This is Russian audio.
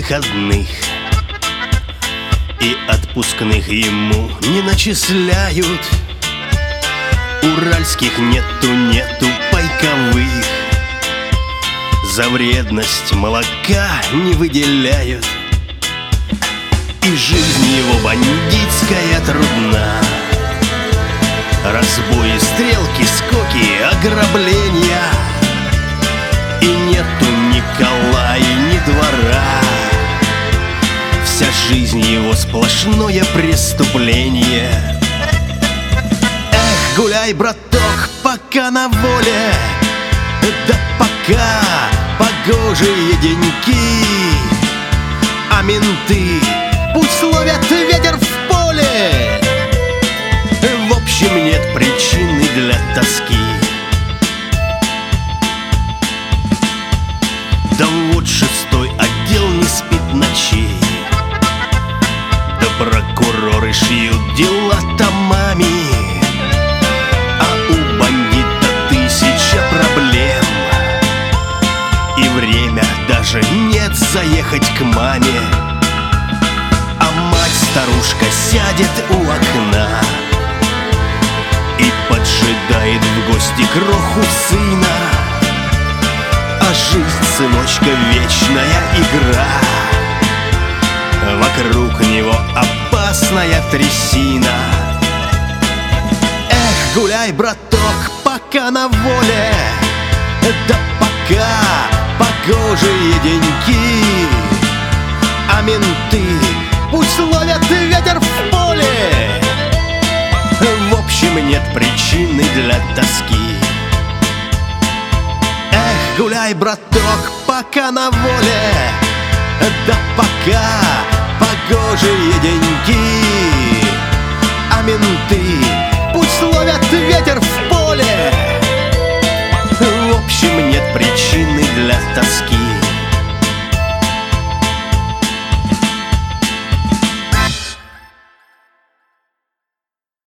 выходных, и отпускных ему не начисляют. Уральских нету пайковых, за вредность молока не выделяют. И жизнь его бандитская трудна: разбои, стрелки, скоки, ограбления. И нету ни кола и ни двора, вся жизнь его сплошное преступление. Эх, гуляй, браток, пока на воле, да пока погожие деньки. А менты пусть ловят ветер в поле. В общем, нет причины для тоски. Да вот 6-й отдел не спит ночей, да прокуроры шьют дела томами. А у бандита 1000 проблем, и время даже нет заехать к маме. А мать-старушка сядет у окна и поджидает в гости кроху сына. А жизнь, сыночка, вечная игра, вокруг него опасная трясина. Эх, гуляй, браток, пока на воле, да пока погожие деньки. А менты пусть ловят ветер в поле. В общем, нет причины для тоски. Эх, гуляй, браток, пока на воле, да пока погожие деньки.